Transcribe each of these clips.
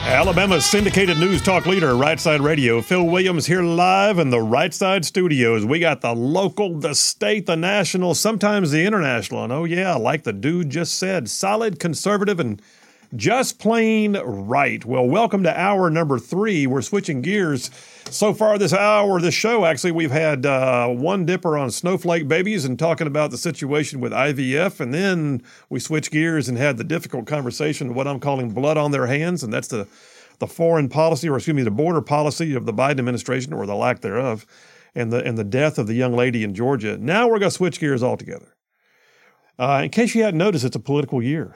Alabama's syndicated news talk leader, Right Side Radio. Phil Williams here live in the Right Side studios. We got the local, the state, the national, sometimes the international. And oh yeah, like the dude just said, solid, conservative, and just plain right. Well, welcome to hour number 3. We're switching gears. So far this hour, this show, actually, we've had one dipper on snowflake babies and talking about the situation with IVF. And then we switched gears and had the difficult conversation of what I'm calling blood on their hands. And that's the foreign policy, or excuse me, the border policy of the Biden administration, or the lack thereof, and the death of the young lady in Georgia. Now we're going to switch gears altogether. In case you hadn't noticed, it's a political year.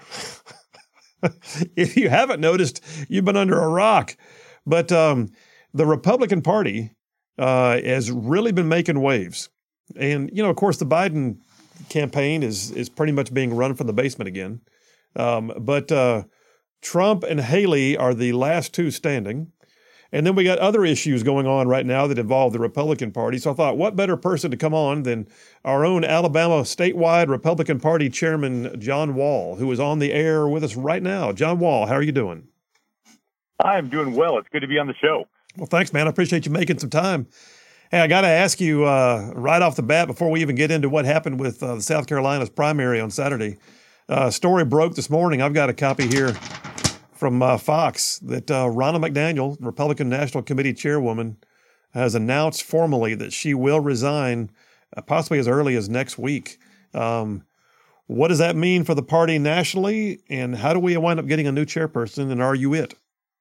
If you haven't noticed, you've been under a rock. But the Republican Party has really been making waves. And, you know, of course, the Biden campaign is pretty much being run from the basement again. But Trump and Haley are the last two standing. And then we got other issues going on right now that involve the Republican Party. So I thought, what better person to come on than our own Alabama statewide Republican Party chairman, John Wall, who is on the air with us right now. John Wall, how are you doing? I'm doing well. It's good to be on the show. Well, thanks, man. I appreciate you making some time. Hey, I got to ask you right off the bat, before we even get into what happened with the South Carolina's primary on Saturday, story broke this morning. I've got a copy here from Fox that Ronna McDaniel, Republican National Committee chairwoman, has announced formally that she will resign possibly as early as next week. What does that mean for the party nationally, and how do we wind up getting a new chairperson, and are you it?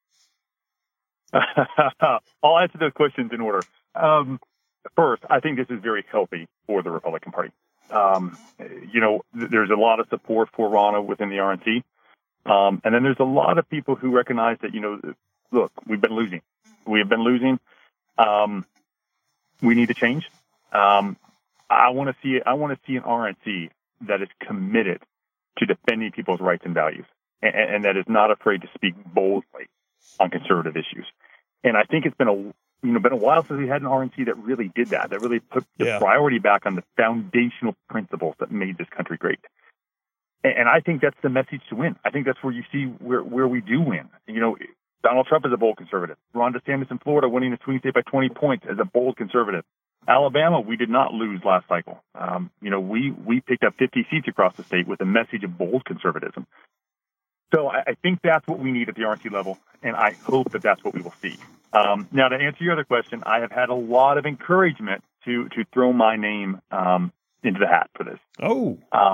I'll answer those questions in order. First, I think this is very healthy for the Republican Party. There's a lot of support for Ronna within the RNC. And then there's a lot of people who recognize that, look, we've been losing. We have been losing. We need to change. I want to see an RNC that is committed to defending people's rights and values, and that is not afraid to speak boldly on conservative issues. And I think it's been a while since we had an RNC that really did that really put the priority back on the foundational principles that made this country great. And I think that's the message to win. I think that's where you see where we do win. Donald Trump is a bold conservative. Ron DeSantis in Florida winning a swing state by 20 points as a bold conservative. Alabama, we did not lose last cycle. We picked up 50 seats across the state with a message of bold conservatism. So I think that's what we need at the RNC level, and I hope that that's what we will see. Now, to answer your other question, I have had a lot of encouragement to throw my name into the hat for this. Oh.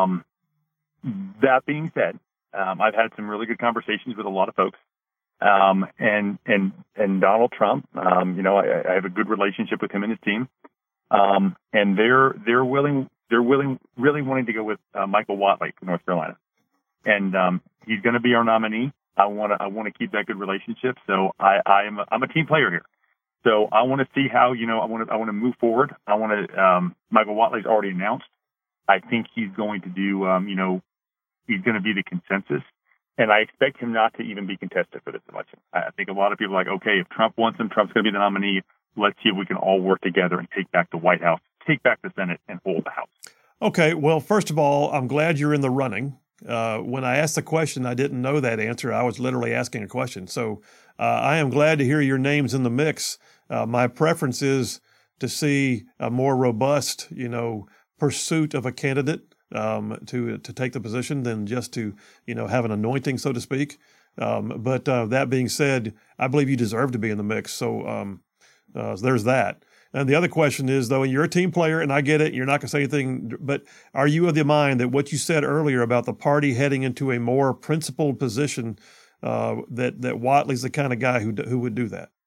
That being said, I've had some really good conversations with a lot of folks, and Donald Trump. I have a good relationship with him and his team, and they're really wanting to go with Michael Whatley from North Carolina, and he's going to be our nominee. I want to keep that good relationship. So I'm a team player here. So I want to see how I want to move forward. Michael Whatley's already announced. I think he's going to do he's going to be the consensus, and I expect him not to even be contested for this election. I think a lot of people are like, okay, if Trump wants him, Trump's going to be the nominee. Let's see if we can all work together and take back the White House, take back the Senate, and hold the House. Okay, well, first of all, I'm glad you're in the running. When I asked the question, I didn't know that answer. I was literally asking a question. So I am glad to hear your name's in the mix. My preference is to see a more robust, pursuit of a candidate to take the position than just to, have an anointing, so to speak. But that being said, I believe you deserve to be in the mix. So there's that. And the other question is, though, you're a team player, and I get it. You're not going to say anything, but are you of the mind that what you said earlier about the party heading into a more principled position, that Whatley's the kind of guy who would do that?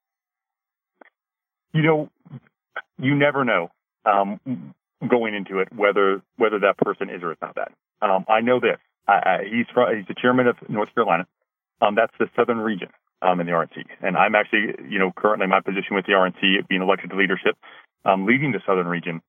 You never know going into it whether that person is or is not that. I know this. He's the chairman of North Carolina. That's the southern region in the RNC. And I'm actually, currently my position with the RNC, being elected to leadership, leading the southern region.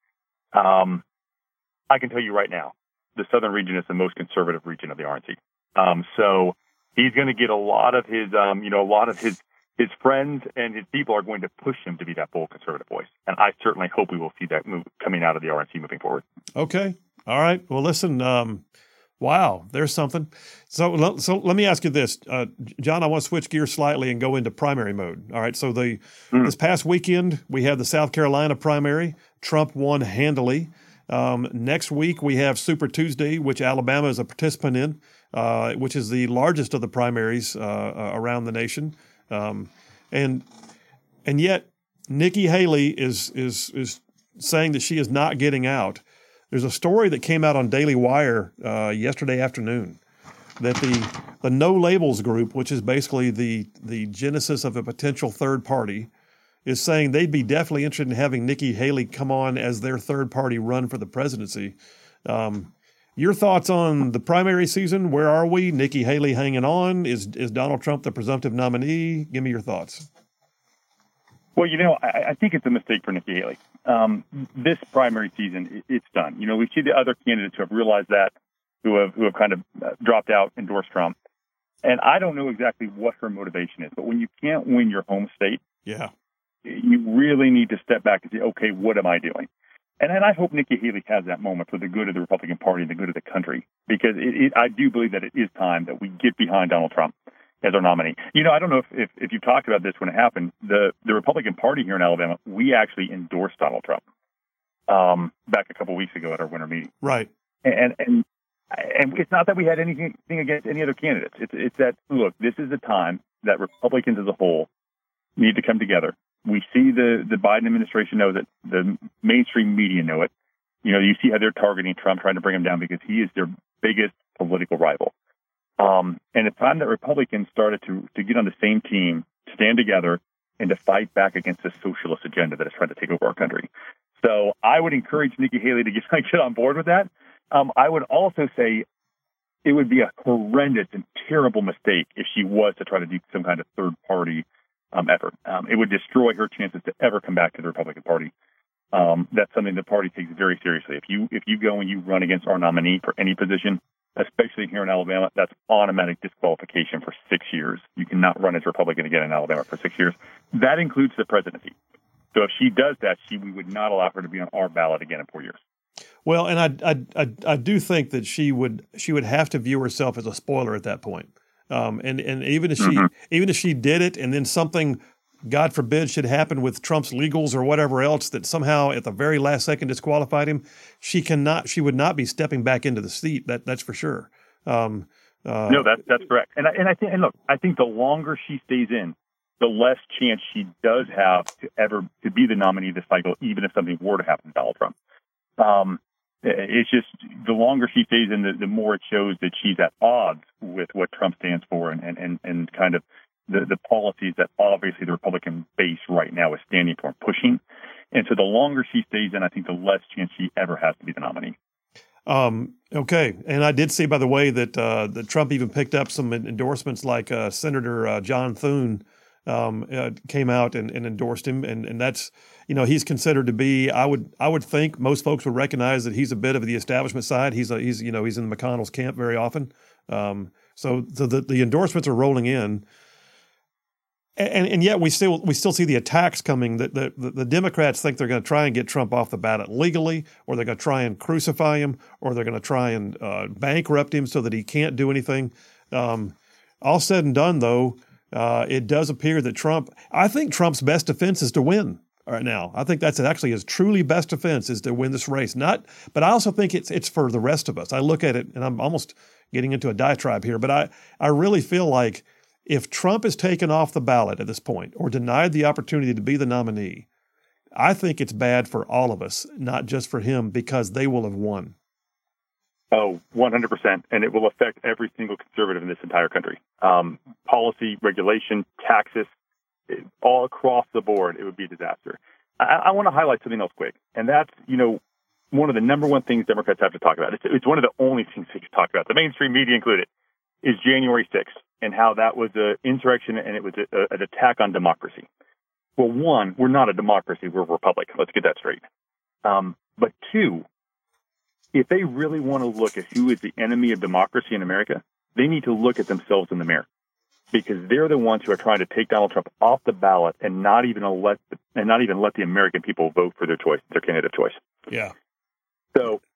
I can tell you right now, the southern region is the most conservative region of the RNC. So he's going to get a lot of his friends and his people are going to push him to be that bold conservative voice. And I certainly hope we will see that move coming out of the RNC moving forward. Okay. All right. Well, listen, Wow, there's something. So let me ask you this, John. I want to switch gears slightly and go into primary mode. All right. So this past weekend we had the South Carolina primary. Trump won handily. Next week we have Super Tuesday, which Alabama is a participant in, which is the largest of the primaries around the nation, and yet Nikki Haley is saying that she is not getting out. There's a story that came out on Daily Wire yesterday afternoon that the No Labels group, which is basically the genesis of a potential third party, is saying they'd be definitely interested in having Nikki Haley come on as their third party run for the presidency. Your thoughts on the primary season? Where are we? Nikki Haley hanging on? Is Donald Trump the presumptive nominee? Give me your thoughts. Well, I think it's a mistake for Nikki Haley. This primary season, it's done. We see the other candidates who have realized that, who have kind of dropped out, endorsed Trump. And I don't know exactly what her motivation is, but when you can't win your home state, you really need to step back and say, okay, what am I doing? And I hope Nikki Haley has that moment for the good of the Republican Party and the good of the country, because I do believe that it is time that we get behind Donald Trump as our nominee. I don't know if you talked about this when it happened. The Republican Party here in Alabama, we actually endorsed Donald Trump back a couple of weeks ago at our winter meeting. Right. And it's not that we had anything against any other candidates. It's that, look, this is the time that Republicans as a whole need to come together. We see the Biden administration knows it. The mainstream media know it. You see how they're targeting Trump, trying to bring him down because he is their biggest political rival. And it's time that Republicans started to get on the same team, stand together, and to fight back against the socialist agenda that is trying to take over our country. So I would encourage Nikki Haley to get on board with that. I would also say it would be a horrendous and terrible mistake if she was to try to do some kind of third-party effort. It would destroy her chances to ever come back to the Republican Party. That's something the party takes very seriously. If you go and you run against our nominee for any position, especially here in Alabama, that's automatic disqualification for 6 years. You cannot run as Republican again in Alabama for 6 years. That includes the presidency. So if she does that, we would not allow her to be on our ballot again in 4 years. Well, and I do think that she would have to view herself as a spoiler at that point. And even if she did it, and then something, God forbid, should happen with Trump's legals or whatever else that somehow at the very last second disqualified him, she would not be stepping back into the seat. That's for sure. No, that's correct. And I think the longer she stays in, the less chance she does have to be the nominee this cycle, even if something were to happen to Donald Trump. It's just the longer she stays in, the more it shows that she's at odds with what Trump stands for and kind of the policies that obviously the Republican base right now is standing for and pushing. And so the longer she stays in, I think the less chance she ever has to be the nominee. Okay. And I did see, by the way, that Trump even picked up some endorsements like Senator John Thune came out and endorsed him. And that's, he's considered to be, I would think most folks would recognize that he's a bit of the establishment side. He's in McConnell's camp very often. So the endorsements are rolling in. And yet we still see the attacks coming. That the Democrats think they're going to try and get Trump off the ballot legally, or they're going to try and crucify him, or they're going to try and bankrupt him so that he can't do anything. All said and done, though, it does appear that I think Trump's best defense is to win right now. I think that's actually his truly best defense is to win this race. But I also think it's for the rest of us. I look at it, and I'm almost getting into a diatribe here, but I really feel like if Trump is taken off the ballot at this point or denied the opportunity to be the nominee, I think it's bad for all of us, not just for him, because they will have won. Oh, 100%. And it will affect every single conservative in this entire country. Policy, regulation, taxes, all across the board, it would be a disaster. I want to highlight something else quick, and that's, one of the number one things Democrats have to talk about. It's one of the only things they can talk about, the mainstream media included, is January 6th and how that was an insurrection and it was an attack on democracy. Well, one, we're not a democracy, we're a republic. Let's get that straight. But two, if they really want to look at who is the enemy of democracy in America, they need to look at themselves in the mirror, because they're the ones who are trying to take Donald Trump off the ballot and not even let the American people vote for their candidate of choice. Yeah. So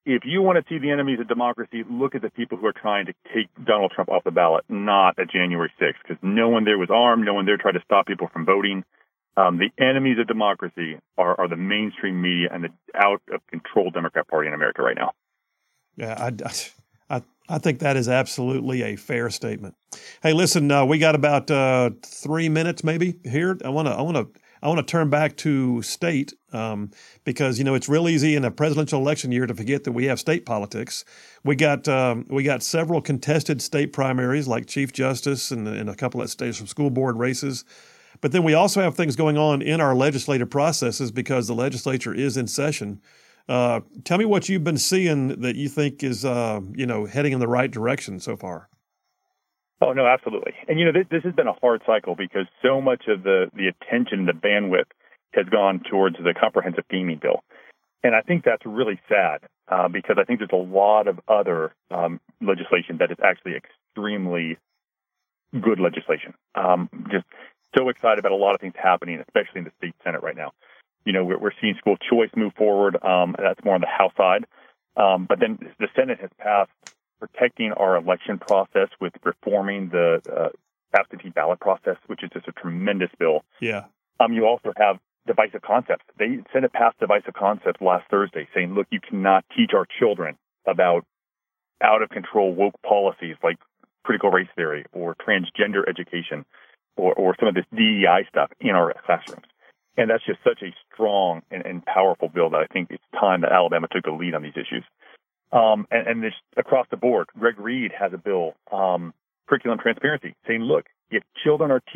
if you want to see the enemies of democracy, look at the people who are trying to take Donald Trump off the ballot, not at January 6th, because no one there was armed. No one there tried to stop people from voting. The enemies of democracy are the mainstream media and the out-of-control Democrat Party in America right now. Yeah, I think that is absolutely a fair statement. Hey, listen, we got about 3 minutes maybe here. I want to turn back to state because it's real easy in a presidential election year to forget that we have state politics. We got several contested state primaries like Chief Justice and a couple of states from school board races. But then we also have things going on in our legislative processes because the legislature is in session. Tell me what you've been seeing that you think is, heading in the right direction so far. Oh, no, absolutely. And, this has been a hard cycle because so much of the attention, the bandwidth has gone towards the comprehensive gaming bill. And I think that's really sad because I think there's a lot of other legislation that is actually extremely good legislation. Just so excited about a lot of things happening, especially in the state Senate right now. We're seeing school choice move forward. That's more on the House side. But then the Senate has passed protecting our election process with reforming the absentee ballot process, which is just a tremendous bill. Yeah. You also have divisive concepts. The Senate passed divisive concepts last Thursday saying, look, you cannot teach our children about out-of-control woke policies like critical race theory or transgender education or some of this DEI stuff in our classrooms. And that's just such a strong and powerful bill that I think it's time that Alabama took the lead on these issues. And this across the board, Greg Reed has a bill, curriculum transparency, saying, look, if children are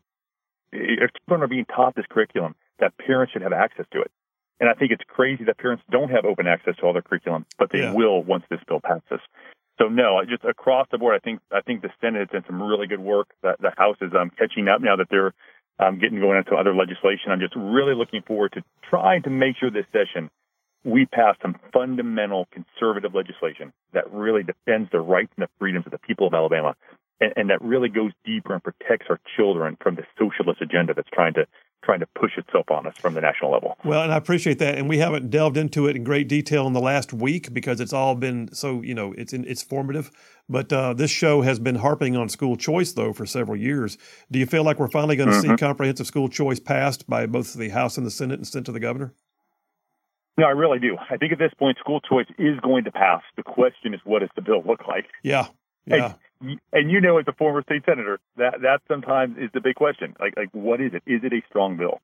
being taught this curriculum, that parents should have access to it. And I think it's crazy that parents don't have open access to all their curriculum, but they will once this bill passes. So no, just across the board, I think the Senate has done some really good work. The House is catching up now that they're getting going into other legislation. I'm just really looking forward to trying to make sure this session we pass some fundamental conservative legislation that really defends the rights and the freedoms of the people of Alabama, and that really goes deeper and protects our children from the socialist agenda that's trying to push itself on us from the national level. Well, and I appreciate that. And we haven't delved into it in great detail in the last week because it's all been so, it's formative. But this show has been harping on school choice, though, for several years. Do you feel like we're finally going to see comprehensive school choice passed by both the House and the Senate and sent to the governor? No, I really do. I think at this point, school choice is going to pass. The question is, what does the bill look like? Yeah. And as a former state senator, that sometimes is the big question. Like what is it? Is it a strong bill?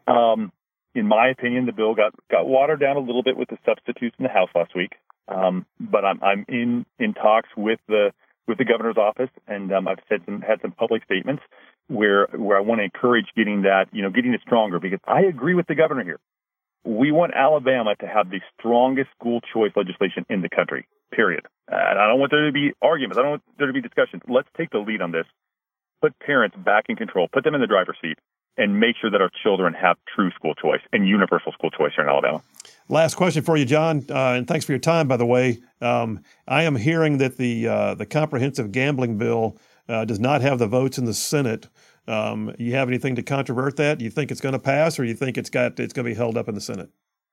In my opinion, the bill got watered down a little bit with the substitutes in the House last week. But I'm in talks with the governor's office, and I've had some public statements where I want to encourage getting it stronger, because I agree with the governor here. We want Alabama to have the strongest school choice legislation in the country, period. And I don't want there to be arguments. I don't want there to be discussions. Let's take the lead on this. Put parents back in control. Put them in the driver's seat and make sure that our children have true school choice and universal school choice here in Alabama. Last question for you, John, and thanks for your time, by the way. I am hearing that the comprehensive gambling bill does not have the votes in the Senate. You have anything to controvert that? You think it's going to pass, or you think it's going to be held up in the Senate?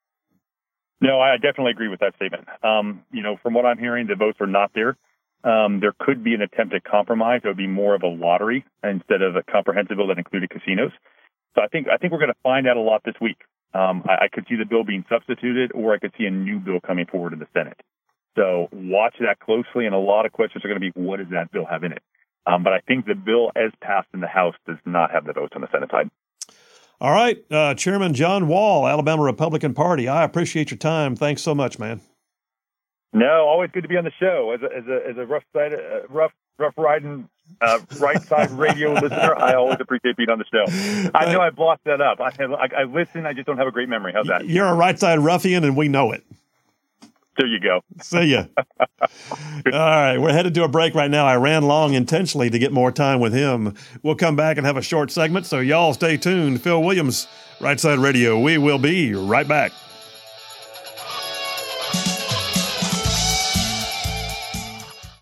No, I definitely agree with that statement. From what I'm hearing, the votes are not there. There could be an attempt at compromise. It would be more of a lottery instead of a comprehensive bill that included casinos. So I think we're going to find out a lot this week. I could see the bill being substituted, or I could see a new bill coming forward in the Senate. So watch that closely, and a lot of questions are going to be, what does that bill have in it? But I think the bill as passed in the House does not have the votes on the Senate side. All right. Chairman John Wall, Alabama Republican Party, I appreciate your time. Thanks so much, man. No, always good to be on the show. As a rough riding right side radio listener, I always appreciate being on the show. I know I blocked that up. I listen. I just don't have a great memory. How's that? You're a right side ruffian, and we know it. There you go. See ya. All right. We're headed to a break right now. I ran long intentionally to get more time with him. We'll come back and have a short segment, so y'all stay tuned. Phil Williams, Right Side Radio. We will be right back.